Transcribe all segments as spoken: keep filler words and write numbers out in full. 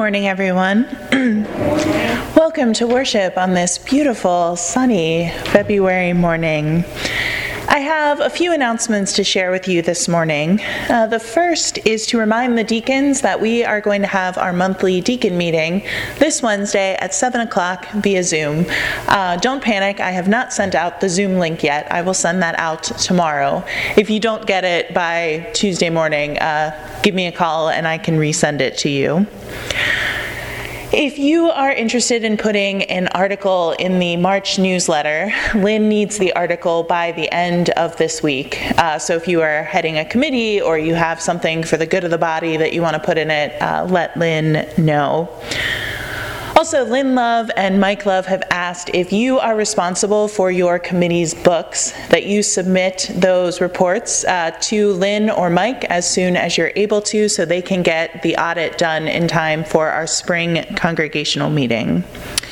morning, everyone. Welcome to worship on this beautiful, sunny February morning. I have a few announcements to share with you this morning. Uh, the first is to remind the deacons that we are going to have our monthly deacon meeting this Wednesday at seven o'clock via Zoom. Uh, don't panic, I have not sent out the Zoom link yet. I will send that out tomorrow. If you don't get it by Tuesday morning, uh, give me a call and I can resend it to you. If you are interested in putting an article in the March newsletter, Lynn needs the article by the end of this week. Uh, so if you are heading a committee or you have something for the good of the body that you want to put in it, uh, let Lynn know. Also, Lynn Love and Mike Love have asked if you are responsible for your committee's books, that you submit those reports uh, to Lynn or Mike as soon as you're able to, so they can get the audit done in time for our spring congregational meeting.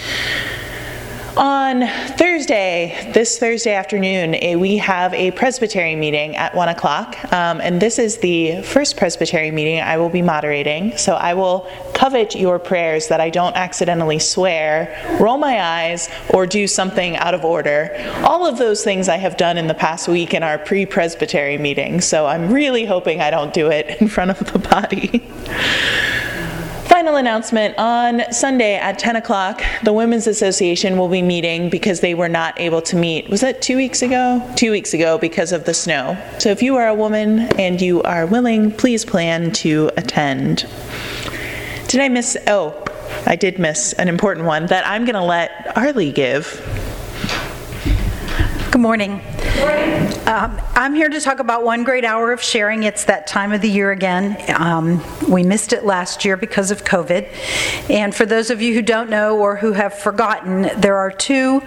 On Thursday, this Thursday afternoon, eh, we have a presbytery meeting at one o'clock, um, and this is the first presbytery meeting I will be moderating, so I will covet your prayers that I don't accidentally swear, roll my eyes, or do something out of order. All of those things I have done in the past week in our pre-presbytery meeting, so I'm really hoping I don't do it in front of the body. Final announcement, on Sunday at ten o'clock, the Women's Association will be meeting because they were not able to meet. Was that two weeks ago? Two weeks ago because of the snow. So if you are a woman and you are willing, please plan to attend. Did I miss, oh, I did miss an important one that I'm going to let Arlie give. Good morning. Um, I'm here to talk about One Great Hour of Sharing. It's that time of the year again. Um, we missed it last year because of COVID. And for those of you who don't know or who have forgotten, there are two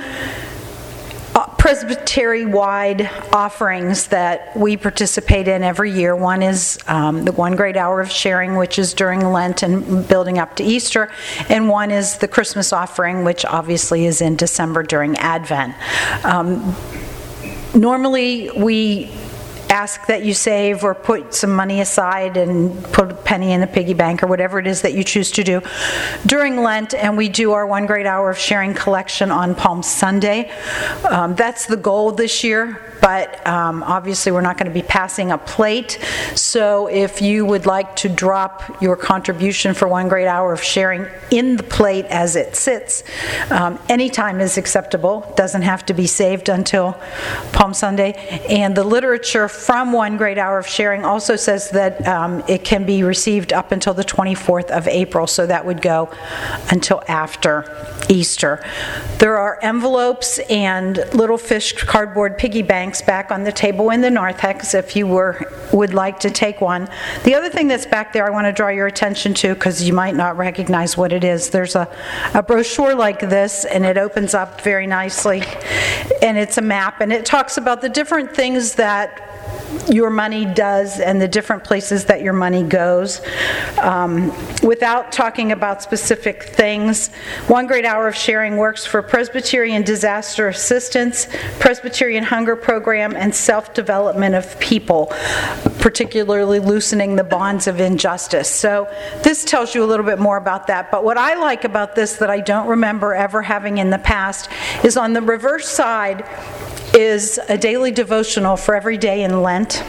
uh, presbytery-wide offerings that we participate in every year. One is um, the One Great Hour of Sharing, which is during Lent and building up to Easter. And one is the Christmas offering, which obviously is in December during Advent. Um, Normally, we ask that you save or put some money aside and put a penny in the piggy bank or whatever it is that you choose to do during Lent, and we do our One Great Hour of Sharing collection on Palm Sunday. Um, that's the goal this year. But um, obviously we're not going to be passing a plate, so if you would like to drop your contribution for One Great Hour of Sharing in the plate as it sits, um, any time is acceptable. Doesn't have to be saved until Palm Sunday. And the literature from One Great Hour of Sharing also says that um, it can be received up until the twenty-fourth of April, so that would go until after Easter. There are envelopes and little fish cardboard piggy banks back on the table in the narthex if you were would like to take one. The other thing that's back there I want to draw your attention to, because you might not recognize what it is, there's a, a brochure like this, and it opens up very nicely, and it's a map, and it talks about the different things that your money does and the different places that your money goes. Um, without talking about specific things, One Great Hour of Sharing works for Presbyterian Disaster Assistance, Presbyterian Hunger Program, and self-development of people, particularly loosening the bonds of injustice. So this tells you a little bit more about that. But what I like about this that I don't remember ever having in the past is on the reverse side is a daily devotional for every day in Lent.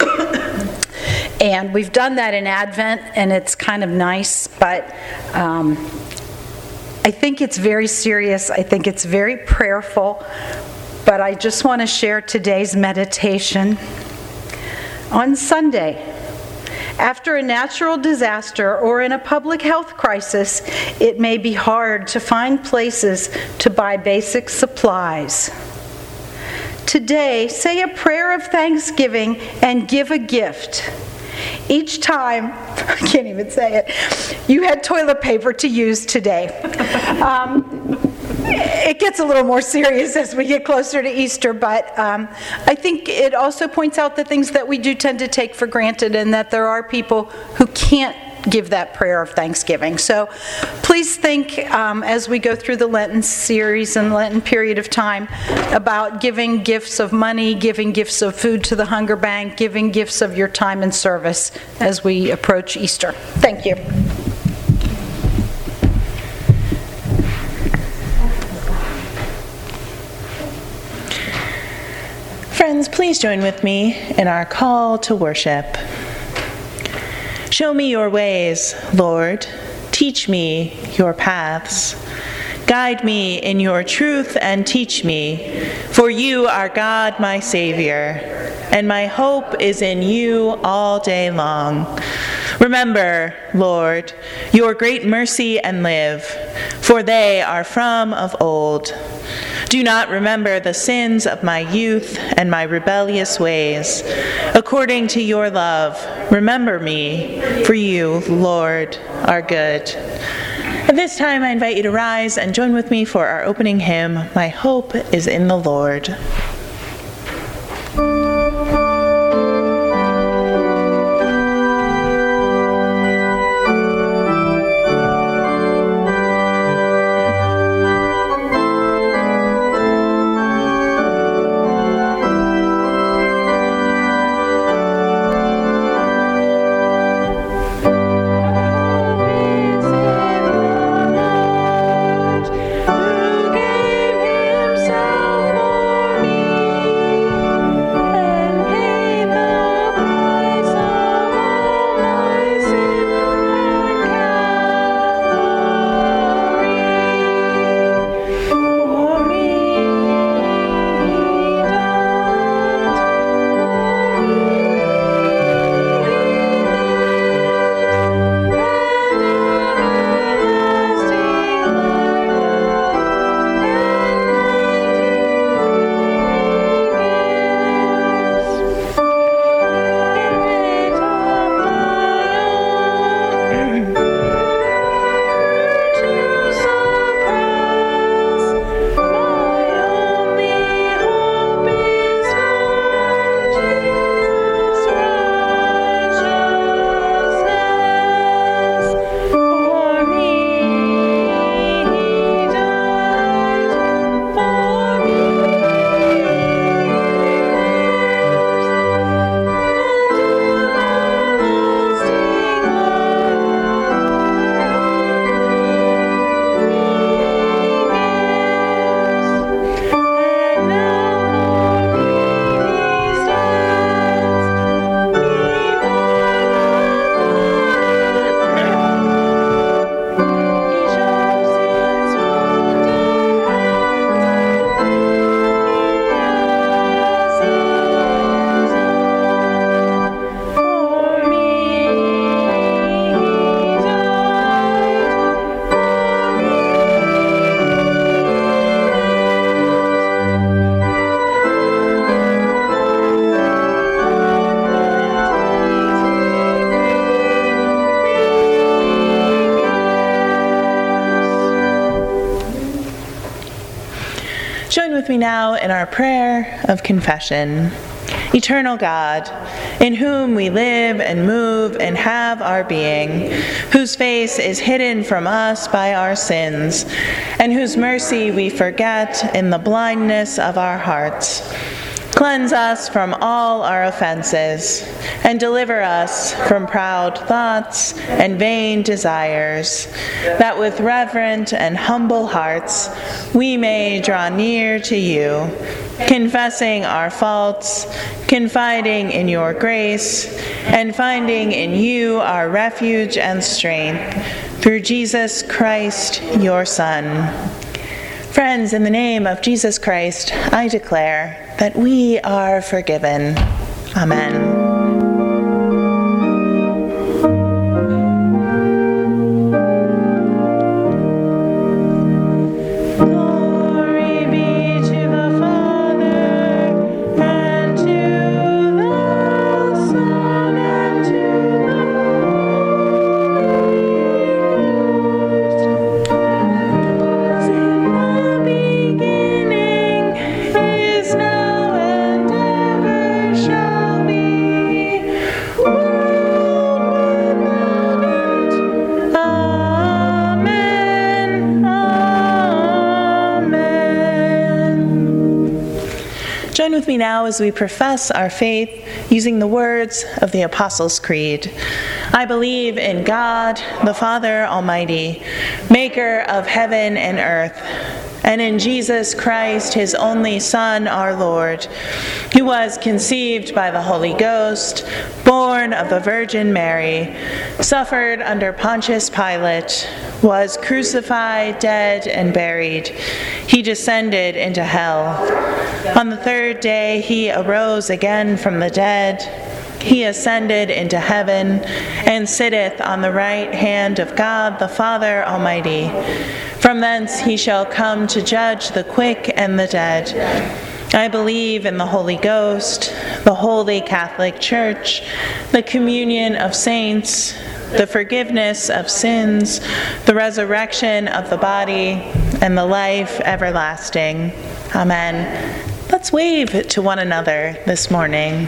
And we've done that in Advent, and it's kind of nice, but um, I think it's very serious. I think it's very prayerful. But I just want to share today's meditation. On Sunday, after a natural disaster or in a public health crisis, it may be hard to find places to buy basic supplies. Today, say a prayer of thanksgiving and give a gift. Each time, I can't even say it, you had toilet paper to use today. Um, it gets a little more serious as we get closer to Easter, but um, I think it also points out the things that we do tend to take for granted, and that there are people who can't give that prayer of thanksgiving. So please think um, as we go through the Lenten series and Lenten period of time about giving gifts of money, giving gifts of food to the hunger bank, giving gifts of your time and service as we approach Easter. Thank you. Friends, please join with me in our call to worship. Show me your ways, Lord. Teach me your paths. Guide me in your truth and teach me, for you are God, my Savior, and my hope is in you all day long. Remember, Lord, your great mercy and live, for they are from of old. Do not remember the sins of my youth and my rebellious ways. According to your love, remember me, for you, Lord, are good. At this time, I invite you to rise and join with me for our opening hymn, My Hope is in the Lord. Join with me now in our prayer of confession. Eternal God, in whom we live and move and have our being, whose face is hidden from us by our sins, and whose mercy we forget in the blindness of our hearts. Cleanse us from all our offenses, and deliver us from proud thoughts and vain desires, that with reverent and humble hearts we may draw near to you, confessing our faults, confiding in your grace, and finding in you our refuge and strength, through Jesus Christ, your Son. Friends, in the name of Jesus Christ, I declare that we are forgiven. Amen. Join with me now as we profess our faith using the words of the Apostles' Creed. I believe in God, the Father Almighty, maker of heaven and earth, and in Jesus Christ, his only Son, our Lord, who was conceived by the Holy Ghost, born of the Virgin Mary, suffered under Pontius Pilate, was crucified, dead, and buried. He descended into hell. On the third day, he arose again from the dead. He ascended into heaven and sitteth on the right hand of God the Father Almighty. From thence he shall come to judge the quick and the dead. I believe in the Holy Ghost, the Holy Catholic Church, the communion of saints, the forgiveness of sins, the resurrection of the body, and the life everlasting. Amen. Let's wave to one another this morning.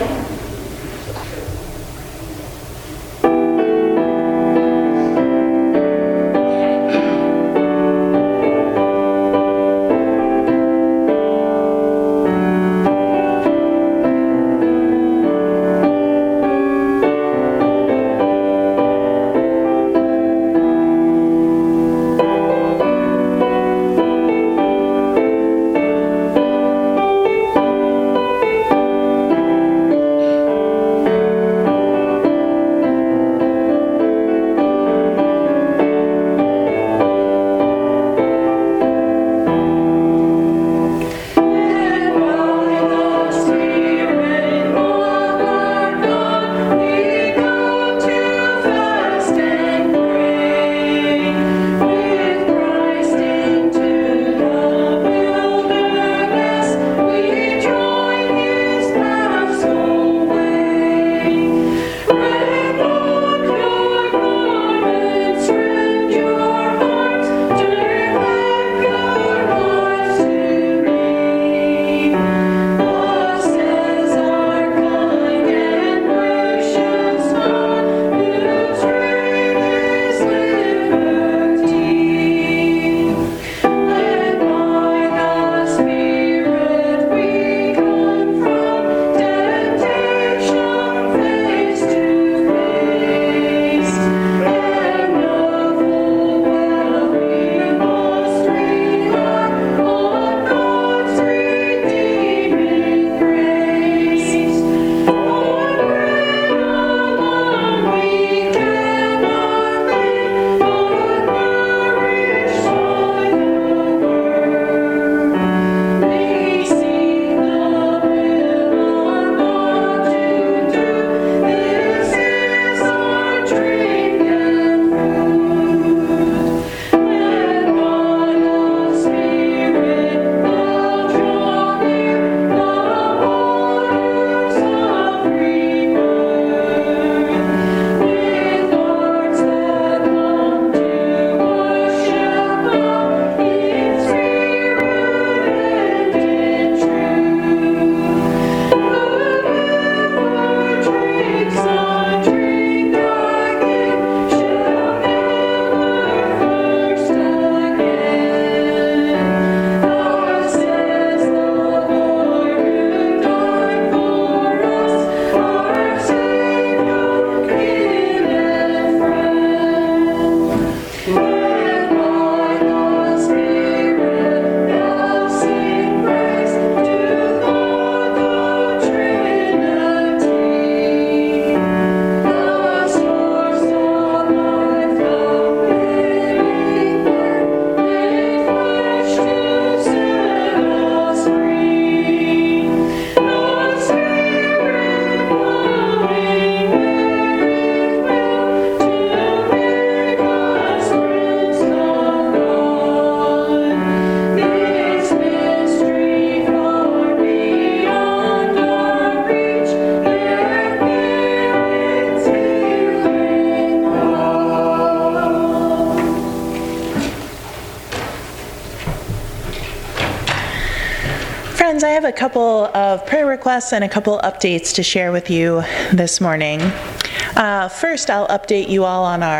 Friends, I have a couple of prayer requests and a couple updates to share with you this morning. Uh, first, I'll update you all on our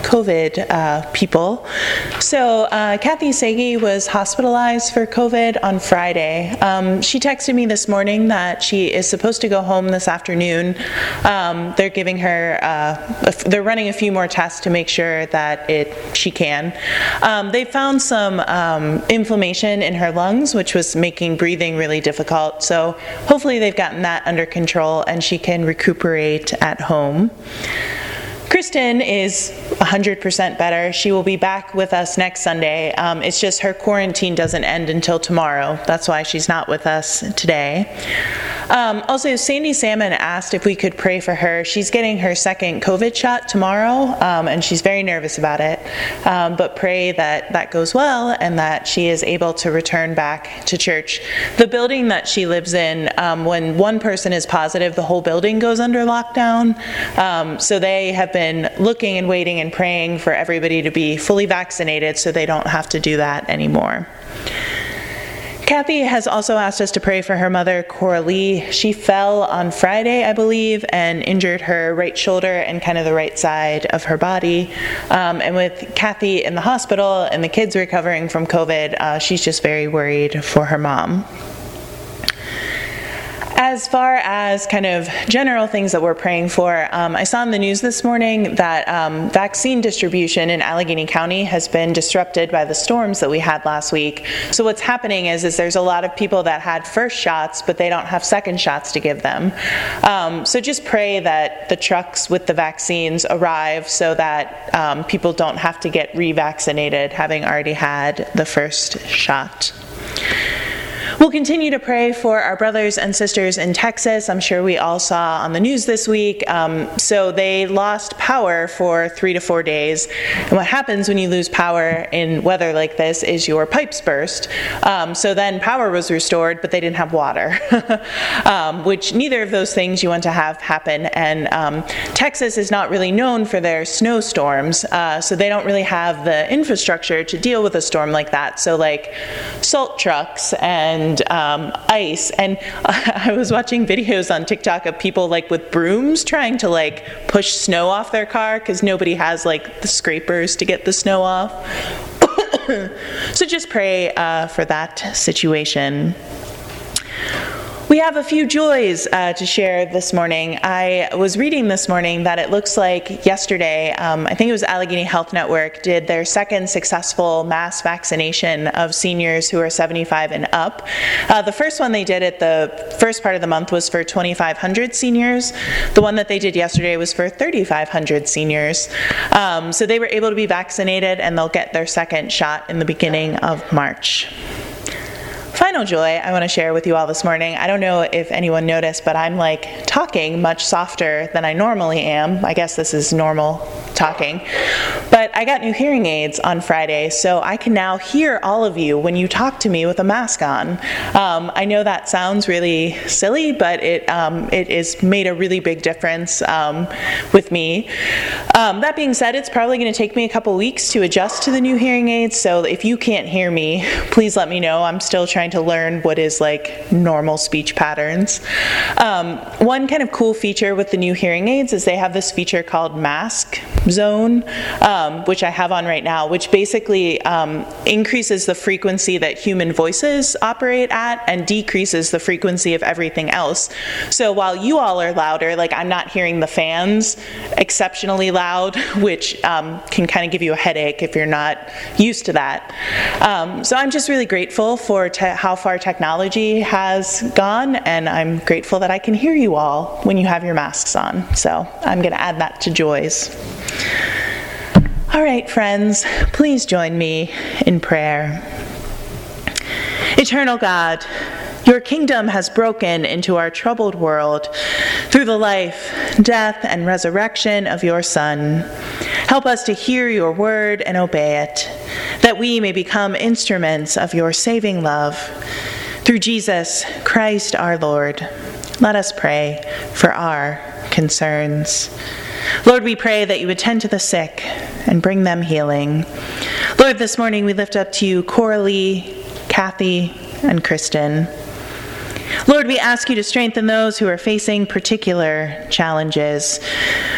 COVID uh, people. So uh, Kathy Sagi was hospitalized for COVID on Friday. Um, she texted me this morning that she is supposed to go home this afternoon. Um, they're giving her, uh, a, they're running a few more tests to make sure that it she can. Um, they found some um, inflammation in her lungs, which was making breathing really difficult. So hopefully they've gotten that under control and she can recuperate at home. Kristen is one hundred percent better. She will be back with us next Sunday. Um, it's just her quarantine doesn't end until tomorrow. That's why she's not with us today. Um, also, Sandy Salmon asked if we could pray for her. She's getting her second COVID shot tomorrow, um, and she's very nervous about it. Um, but pray that that goes well and that she is able to return back to church. The building that she lives in, um, when one person is positive, the whole building goes under lockdown. Um, so they have been looking and waiting and praying for everybody to be fully vaccinated so they don't have to do that anymore. Kathy has also asked us to pray for her mother, Coralie. She fell on Friday, I believe, and injured her right shoulder and kind of the right side of her body. Um, and with Kathy in the hospital and the kids recovering from COVID, uh, she's just very worried for her mom. As far as kind of general things that we're praying for, um, I saw in the news this morning that um, vaccine distribution in Allegheny County has been disrupted by the storms that we had last week. So what's happening is, is there's a lot of people that had first shots, but they don't have second shots to give them. Um, so just pray that the trucks with the vaccines arrive so that um, people don't have to get revaccinated having already had the first shot. We'll continue to pray for our brothers and sisters in Texas. I'm sure we all saw on the news this week. Um, so they lost power for three to four days. And what happens when you lose power in weather like this is your pipes burst. Um, so then power was restored, but they didn't have water, um, which neither of those things you want to have happen. And um, Texas is not really known for their snowstorms, uh, so they don't really have the infrastructure to deal with a storm like that. So like salt trucks and And um, ice, and uh, I was watching videos on TikTok of people like with brooms trying to like push snow off their car because nobody has like the scrapers to get the snow off. So just pray uh, for that situation. We have a few joys uh, to share this morning. I was reading this morning that it looks like yesterday, um, I think it was Allegheny Health Network, did their second successful mass vaccination of seniors who are seventy-five and up. Uh, the first one they did at the first part of the month was for twenty-five hundred seniors. The one that they did yesterday was for thirty-five hundred seniors. Um, so they were able to be vaccinated and they'll get their second shot in the beginning of March. Final joy I want to share with you all this morning. I don't know if anyone noticed, but I'm like talking much softer than I normally am. I guess this is normal talking. But I got new hearing aids on Friday, so I can now hear all of you when you talk to me with a mask on. Um, I know that sounds really silly, but it um, it has made a really big difference um, with me. Um, that being said, it's probably going to take me a couple weeks to adjust to the new hearing aids, so if you can't hear me, please let me know. I'm still trying to learn what is like normal speech patterns. Um, one kind of cool feature with the new hearing aids is they have this feature called Mask Zone, um, which I have on right now, which basically um, increases the frequency that human voices operate at and decreases the frequency of everything else. So while you all are louder, like I'm not hearing the fans exceptionally loud, which um, can kind of give you a headache if you're not used to that. Um, so I'm just really grateful for te- how far technology has gone, and I'm grateful that I can hear you all when you have your masks on. So I'm going to add that to joys. All right, friends, please join me in prayer. Eternal God, your kingdom has broken into our troubled world through the life, death, and resurrection of your Son. Help us to hear your word and obey it, that we may become instruments of your saving love. Through Jesus Christ our Lord, let us pray for our concerns. Lord, we pray that you would tend to the sick and bring them healing. Lord, this morning we lift up to you Coralie, Kathy, and Kristen. Lord, we ask you to strengthen those who are facing particular challenges.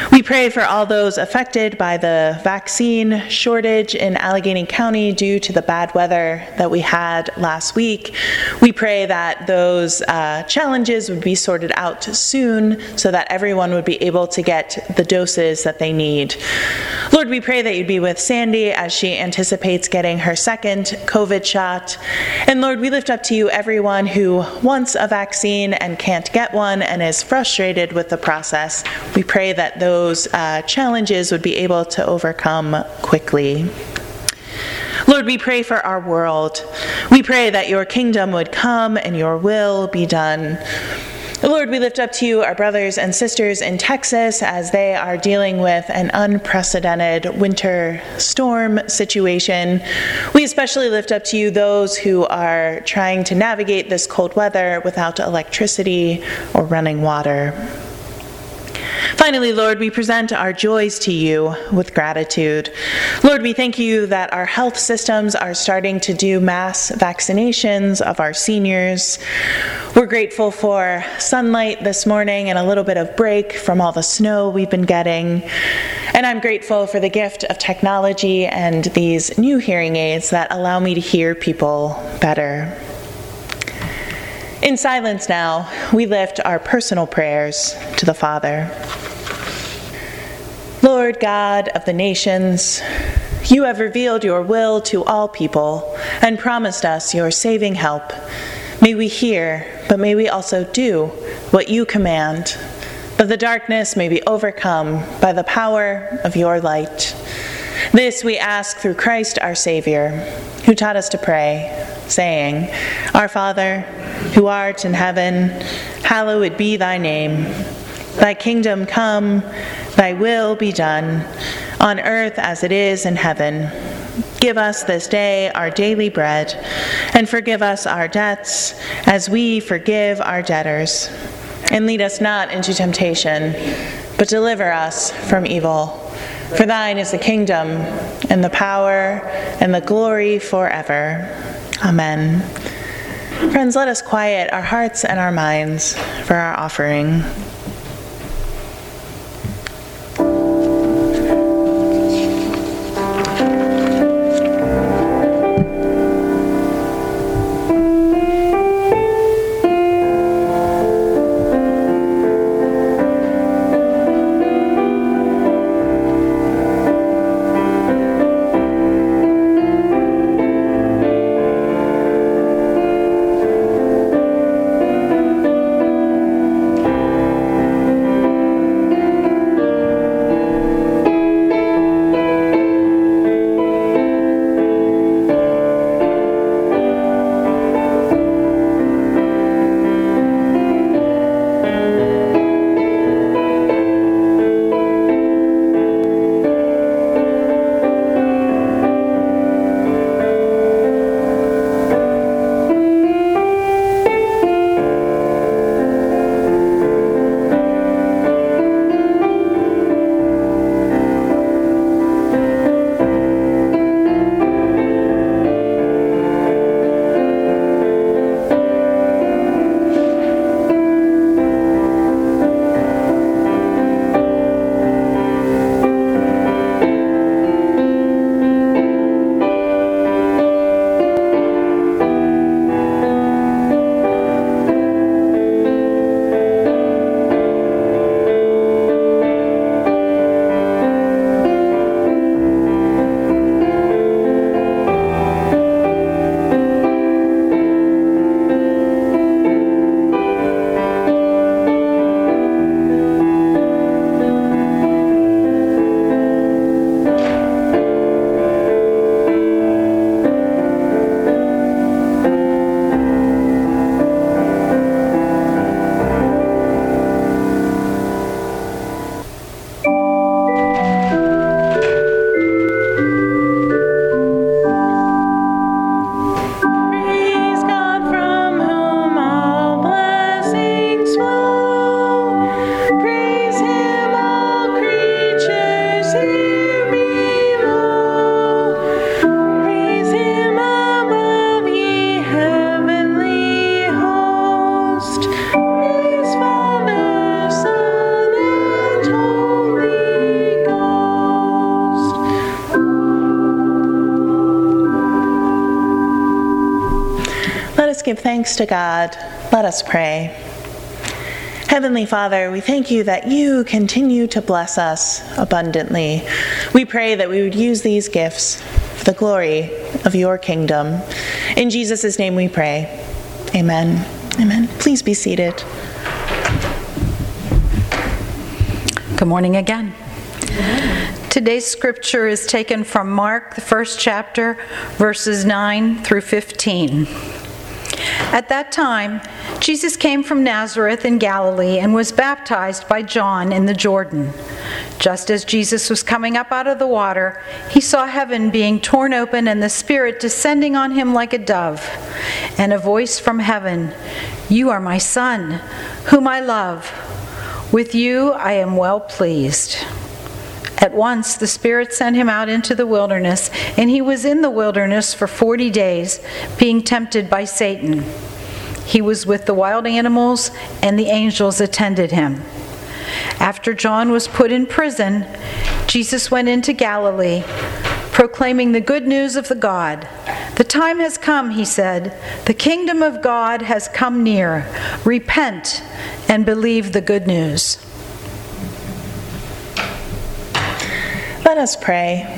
We pray for all those affected by the vaccine shortage in Allegheny County due to the bad weather that we had last week. We pray that those uh, challenges would be sorted out soon so that everyone would be able to get the doses that they need. Lord, we pray that you'd be with Sandy as she anticipates getting her second COVID shot. And Lord, we lift up to you everyone who wants a vaccine and can't get one and is frustrated with the process. We pray that those uh, challenges would be able to overcome quickly. Lord, we pray for our world. We pray that your kingdom would come and your will be done. Lord, we lift up to you our brothers and sisters in Texas as they are dealing with an unprecedented winter storm situation. We especially lift up to you those who are trying to navigate this cold weather without electricity or running water. Finally, Lord, we present our joys to you with gratitude. Lord, we thank you that our health systems are starting to do mass vaccinations of our seniors. We're grateful for sunlight this morning and a little bit of break from all the snow we've been getting. And I'm grateful for the gift of technology and these new hearing aids that allow me to hear people better. In silence now, we lift our personal prayers to the Father. Lord God of the nations, you have revealed your will to all people and promised us your saving help. May we hear, but may we also do what you command, that the darkness may be overcome by the power of your light. This we ask through Christ our Savior, who taught us to pray, saying, Our Father, who art in heaven, hallowed be thy name. Thy kingdom come, thy will be done, on earth as it is in heaven. Give us this day our daily bread, and forgive us our debts, as we forgive our debtors. And lead us not into temptation, but deliver us from evil. For thine is the kingdom, and the power, and the glory forever. Amen. Friends, let us quiet our hearts and our minds for our offering. us give thanks to God. Let us pray. Heavenly Father, we thank you that you continue to bless us abundantly. We pray that we would use these gifts for the glory of your kingdom. In Jesus' name we pray. Amen. Amen. Please be seated. Good morning again. Today's scripture is taken from Mark, the first chapter, verses nine through fifteen. At that time, Jesus came from Nazareth in Galilee and was baptized by John in the Jordan. Just as Jesus was coming up out of the water, he saw heaven being torn open and the Spirit descending on him like a dove. And a voice from heaven, "You are my Son, whom I love. With you I am well pleased." At once the Spirit sent him out into the wilderness, and he was in the wilderness for forty days, being tempted by Satan. He was with the wild animals, and the angels attended him. After John was put in prison, Jesus went into Galilee, proclaiming the good news of the God. "The time has come," he said. "The kingdom of God has come near. Repent and believe the good news." Let us pray.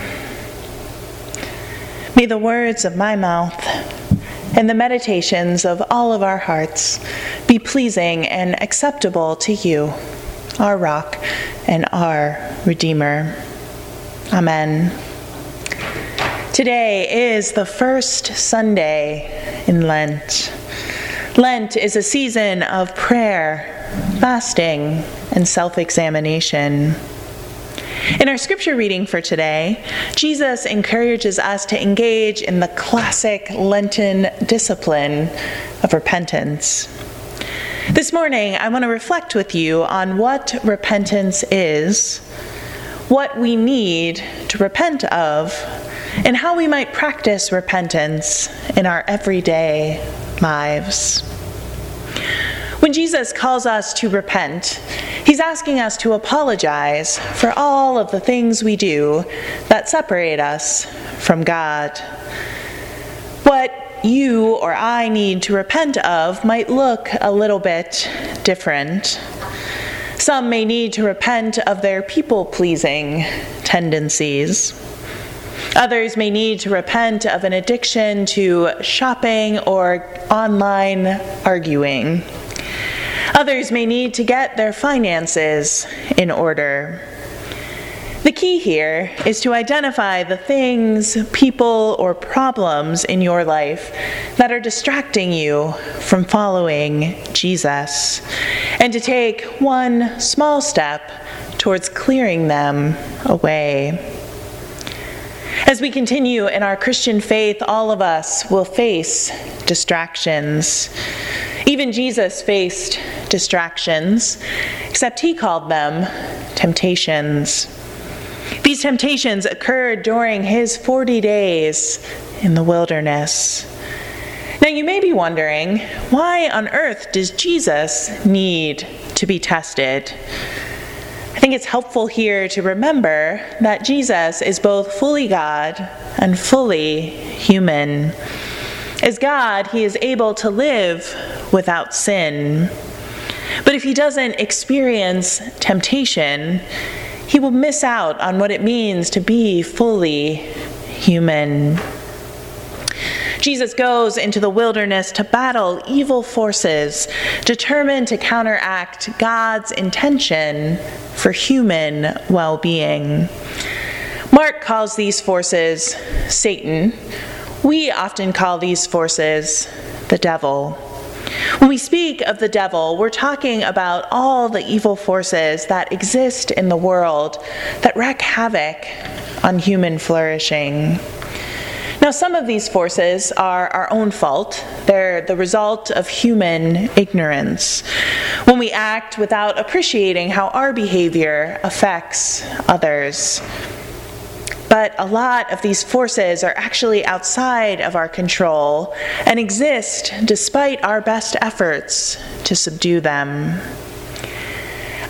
May the words of my mouth and the meditations of all of our hearts be pleasing and acceptable to you, our rock and our Redeemer. Amen. Today is the first Sunday in Lent. Lent is a season of prayer, fasting, and self-examination. In our scripture reading for today, Jesus encourages us to engage in the classic Lenten discipline of repentance. This morning, I want to reflect with you on what repentance is, what we need to repent of, and how we might practice repentance in our everyday lives. When Jesus calls us to repent, he's asking us to apologize for all of the things we do that separate us from God. What you or I need to repent of might look a little bit different. Some may need to repent of their people-pleasing tendencies. Others may need to repent of an addiction to shopping or online arguing. Others may need to get their finances in order. The key here is to identify the things, people, or problems in your life that are distracting you from following Jesus, and to take one small step towards clearing them away. As we continue in our Christian faith, all of us will face distractions. Even Jesus faced distractions, except he called them temptations. These temptations occurred during his forty days in the wilderness. Now you may be wondering, why on earth does Jesus need to be tested? I think it's helpful here to remember that Jesus is both fully God and fully human. As God, he is able to live without sin. But if he doesn't experience temptation, he will miss out on what it means to be fully human. Jesus goes into the wilderness to battle evil forces, determined to counteract God's intention for human well-being. Mark calls these forces Satan. We often call these forces the devil. When we speak of the devil, we're talking about all the evil forces that exist in the world that wreak havoc on human flourishing. Now, some of these forces are our own fault. They're the result of human ignorance, when we act without appreciating how our behavior affects others. But a lot of these forces are actually outside of our control and exist despite our best efforts to subdue them.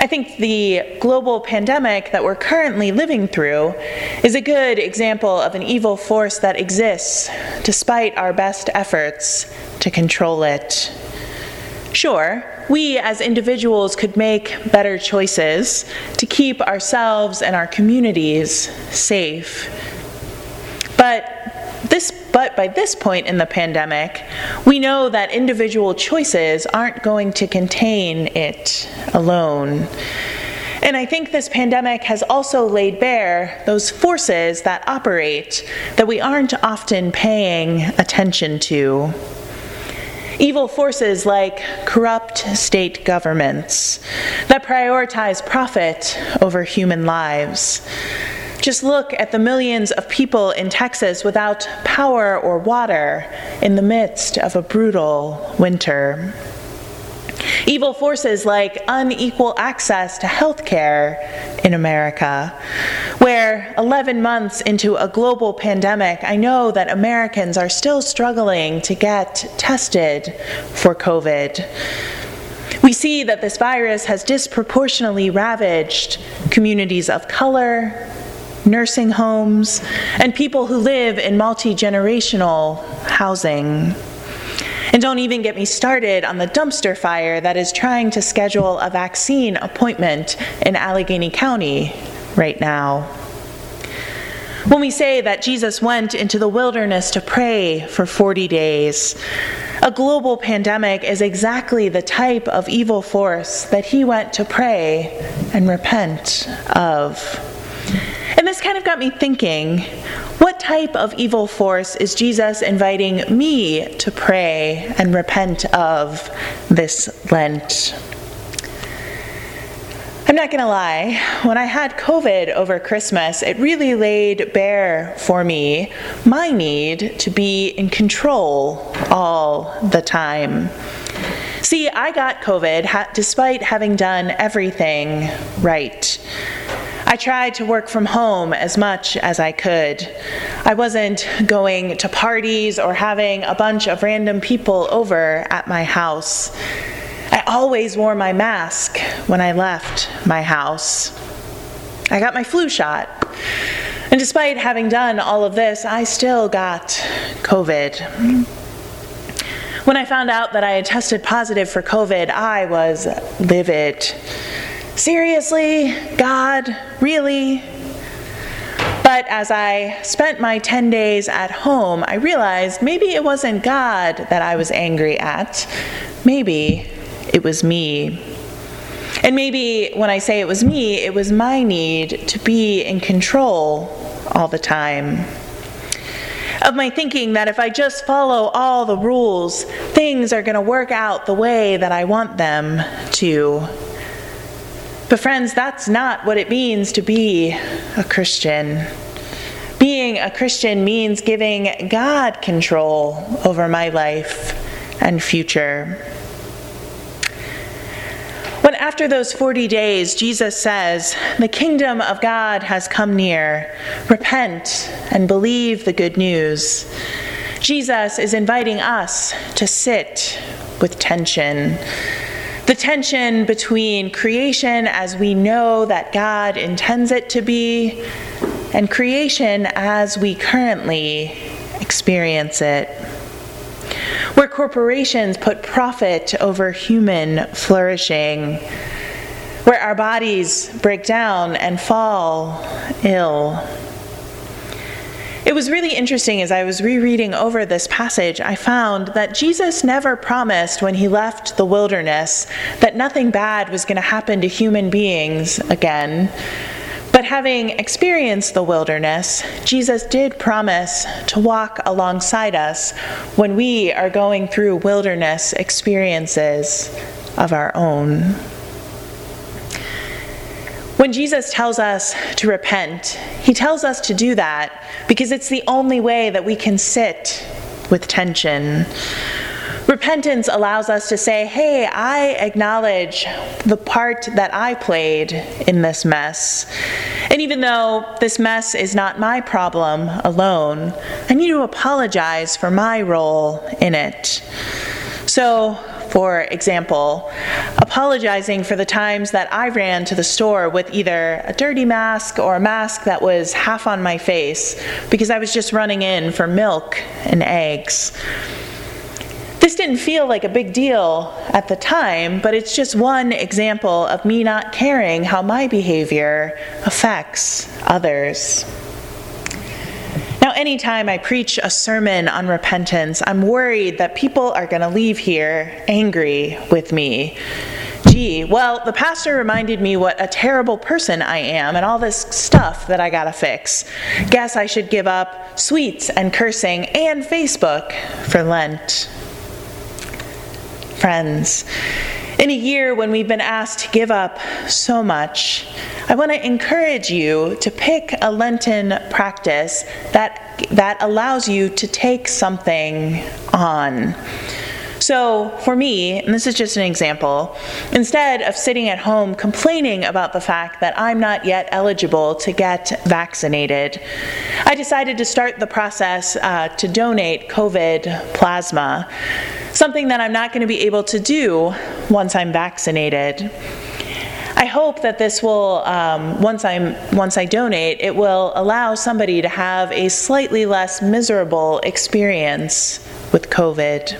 I think the global pandemic that we're currently living through is a good example of an evil force that exists despite our best efforts to control it. Sure, we as individuals could make better choices to keep ourselves and our communities safe. But this But by this point in the pandemic, we know that individual choices aren't going to contain it alone. And I think this pandemic has also laid bare those forces that operate that we aren't often paying attention to. Evil forces like corrupt state governments that prioritize profit over human lives. Just look at the millions of people in Texas without power or water in the midst of a brutal winter. Evil forces like unequal access to health care in America, where eleven months into a global pandemic, I know that Americans are still struggling to get tested for COVID. We see that this virus has disproportionately ravaged communities of color, nursing homes, and people who live in multi-generational housing. And don't even get me started on the dumpster fire that is trying to schedule a vaccine appointment in Allegheny County right now. When we say that Jesus went into the wilderness to pray for forty days, a global pandemic is exactly the type of evil force that he went to pray and repent of. And this kind of got me thinking, what type of evil force is Jesus inviting me to pray and repent of this Lent? I'm not going to lie, when I had COVID over Christmas, it really laid bare for me my need to be in control all the time. See, I got COVID ha- despite having done everything right. I tried to work from home as much as I could. I wasn't going to parties or having a bunch of random people over at my house. I always wore my mask when I left my house. I got my flu shot. And despite having done all of this, I still got COVID. When I found out that I had tested positive for COVID, I was livid. Seriously? God? Really? But as I spent my ten days at home, I realized maybe it wasn't God that I was angry at. Maybe it was me. And maybe when I say it was me, it was my need to be in control all the time. Of my thinking that if I just follow all the rules, things are going to work out the way that I want them to. But friends, that's not what it means to be a Christian. Being a Christian means giving God control over my life and future. When after those forty days, Jesus says, "The kingdom of God has come near. Repent and believe the good news," Jesus is inviting us to sit with tension. The tension between creation as we know that God intends it to be, and creation as we currently experience it. Where corporations put profit over human flourishing, where our bodies break down and fall ill. It was really interesting as I was rereading over this passage, I found that Jesus never promised when he left the wilderness that nothing bad was going to happen to human beings again. But having experienced the wilderness, Jesus did promise to walk alongside us when we are going through wilderness experiences of our own. When Jesus tells us to repent, he tells us to do that because it's the only way that we can sit with tension. Repentance allows us to say, hey, I acknowledge the part that I played in this mess. And even though this mess is not my problem alone, I need to apologize for my role in it. So, for example, apologizing for the times that I ran to the store with either a dirty mask or a mask that was half on my face because I was just running in for milk and eggs. This didn't feel like a big deal at the time, but it's just one example of me not caring how my behavior affects others. Now, anytime I preach a sermon on repentance, I'm worried that people are going to leave here angry with me. Gee, well, the pastor reminded me what a terrible person I am and all this stuff that I gotta fix. Guess I should give up sweets and cursing and Facebook for Lent. Friends, in a year when we've been asked to give up so much, I want to encourage you to pick a Lenten practice that, that allows you to take something on. So for me, and this is just an example, instead of sitting at home complaining about the fact that I'm not yet eligible to get vaccinated, I decided to start the process uh, to donate COVID plasma, something that I'm not going to be able to do once I'm vaccinated. I hope that this will, um, once I'm once I donate, it will allow somebody to have a slightly less miserable experience with COVID.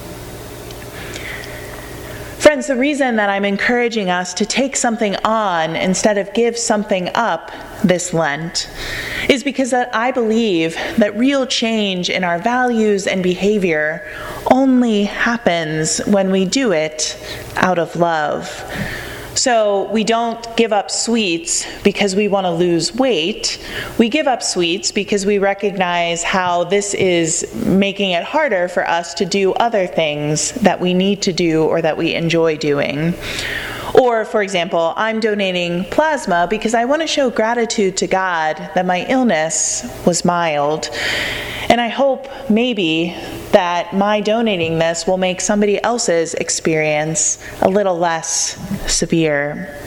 Friends, the reason that I'm encouraging us to take something on instead of give something up this Lent is because that I believe that real change in our values and behavior only happens when we do it out of love. So we don't give up sweets because we want to lose weight. We give up sweets because we recognize how this is making it harder for us to do other things that we need to do or that we enjoy doing. Or, for example, I'm donating plasma because I want to show gratitude to God that my illness was mild. And I hope maybe that my donating this will make somebody else's experience a little less severe.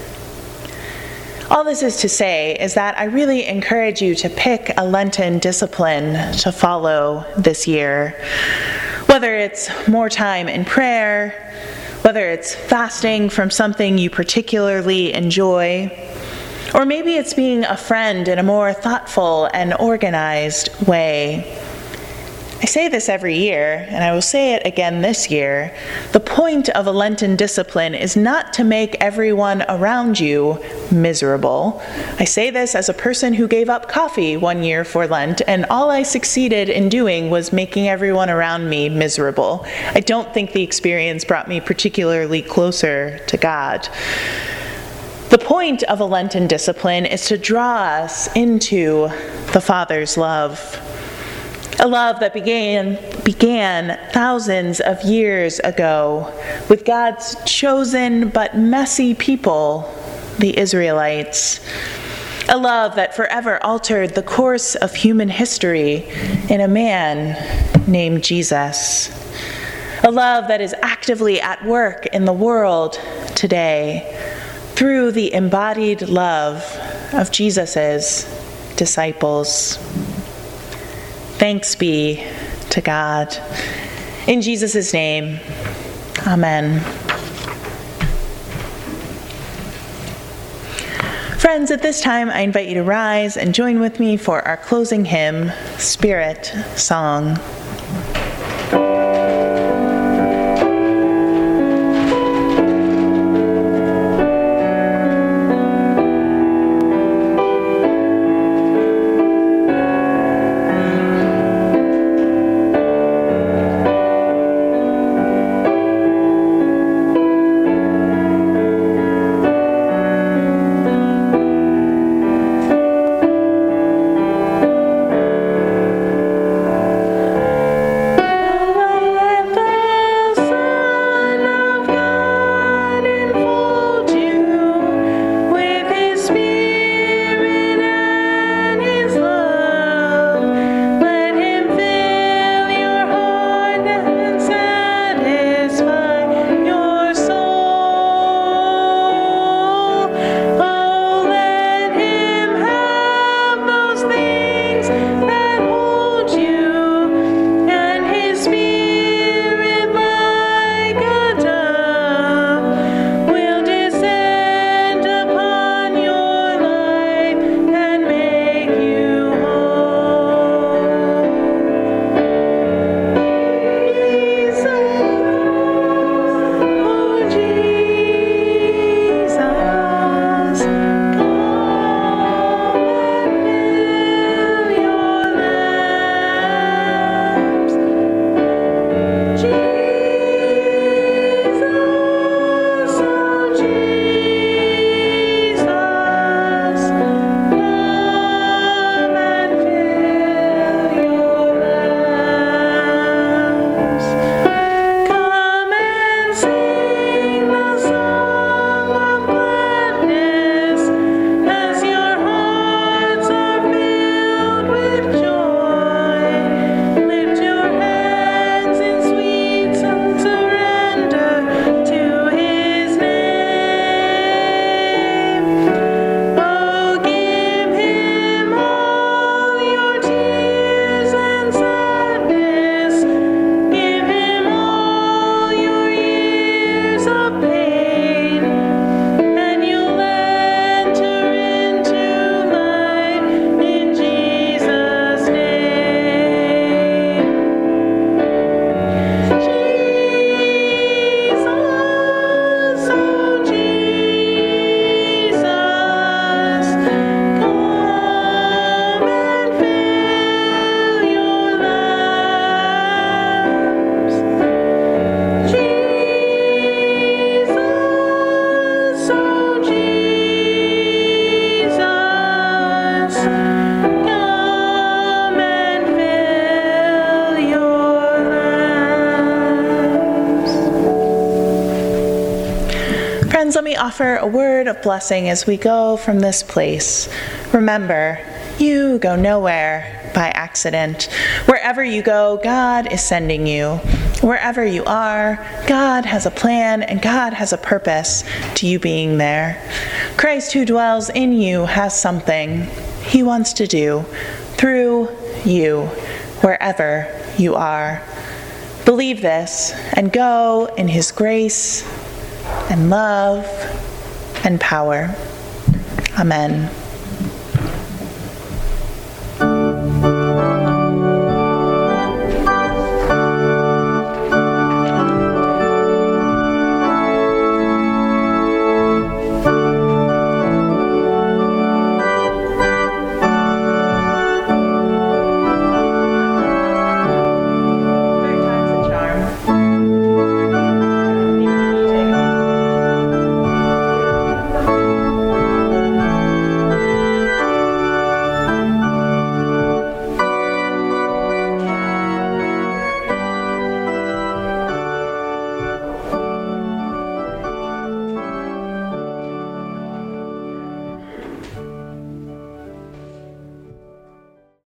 All this is to say is that I really encourage you to pick a Lenten discipline to follow this year. Whether it's more time in prayer, whether it's fasting from something you particularly enjoy, or maybe it's being a friend in a more thoughtful and organized way. I say this every year, and I will say it again this year. The point of a Lenten discipline is not to make everyone around you miserable. I say this as a person who gave up coffee one year for Lent, and all I succeeded in doing was making everyone around me miserable. I don't think the experience brought me particularly closer to God. The point of a Lenten discipline is to draw us into the Father's love. A love that began, began thousands of years ago with God's chosen but messy people, the Israelites. A love that forever altered the course of human history in a man named Jesus. A love that is actively at work in the world today through the embodied love of Jesus' disciples. Thanks be to God. In Jesus' name, amen. Friends, at this time, I invite you to rise and join with me for our closing hymn, Spirit Song. Friends, let me offer a word of blessing as we go from this place. Remember, you go nowhere by accident. Wherever you go, God is sending you. Wherever you are, God has a plan and God has a purpose to you being there. Christ who dwells in you has something he wants to do through you, wherever you are. Believe this and go in his grace and love and power. Amen.